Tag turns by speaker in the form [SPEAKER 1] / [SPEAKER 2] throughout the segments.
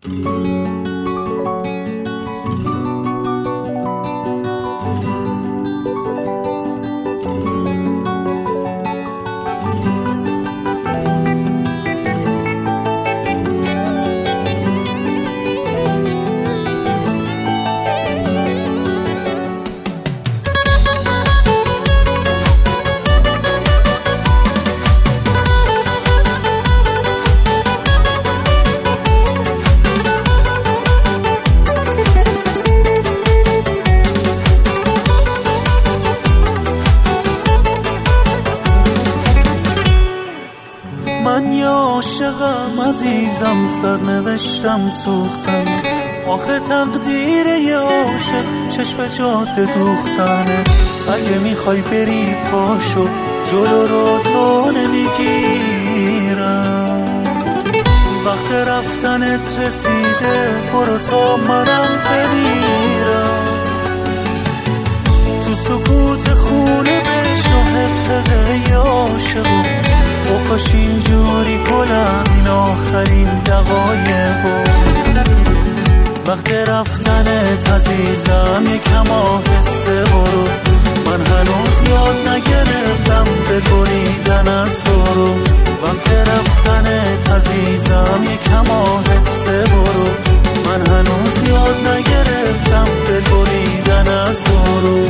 [SPEAKER 1] من یه عاشقم عزیزم، سرنوشتم سوختن، آخه تقدیر یه عاشق چشم جاده دوختنه. اگه میخوای بری پاشو، جلو رو تو نمیگیرم، وقت رفتنت رسیده، برو تا منم بمیرم. تو سکوت خونه بشو حقه عاشقو، بکش اینجوری گلم این آخرین دقایقو. وقت رفتنت عزیزم یکم آهسته برو، من هنوز یاد نگرفتم دل بریدن از تو رو. وقت رفتنت عزیزم یکم آهسته برو، من هنوز یاد نگرفتم دل بریدن از تو رو.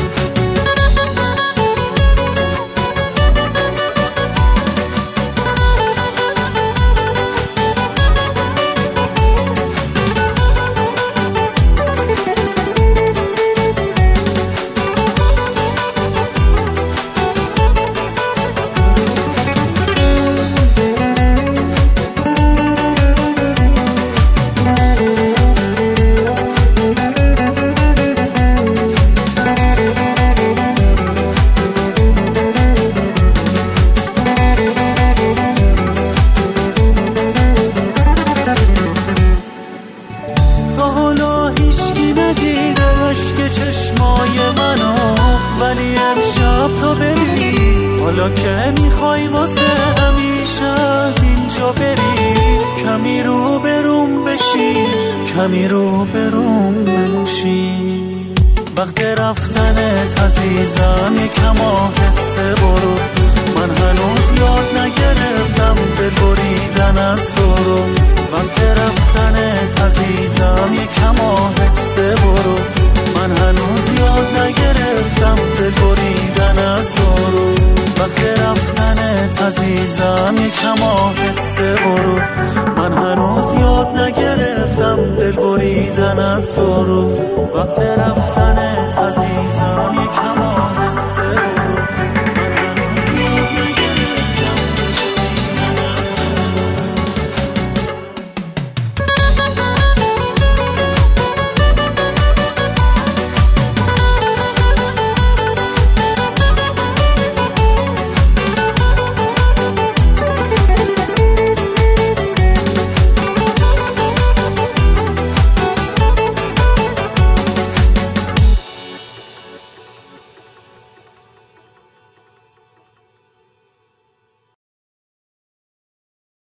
[SPEAKER 1] که چشمای منو، ولی امشب تو ببین، حالا که میخوای واسه همیشه از اینجا بری. کمی رو بروم بشی، کمی رو بروم بشی. وقت رفتنت عزیزم یکم آهسته برو، من هنوز یاد نگرفتم دل بریدن از تو رو. وقت رفتنت عزیزم یکم آهسته برو، من هنوز یاد نگرفتم دل بریدن از تو رو. وقت رفتنت عزیزم یکم آهسته برو، من هنوز یاد نگرفتم دل بریدن از تو رو. وقت رفتنت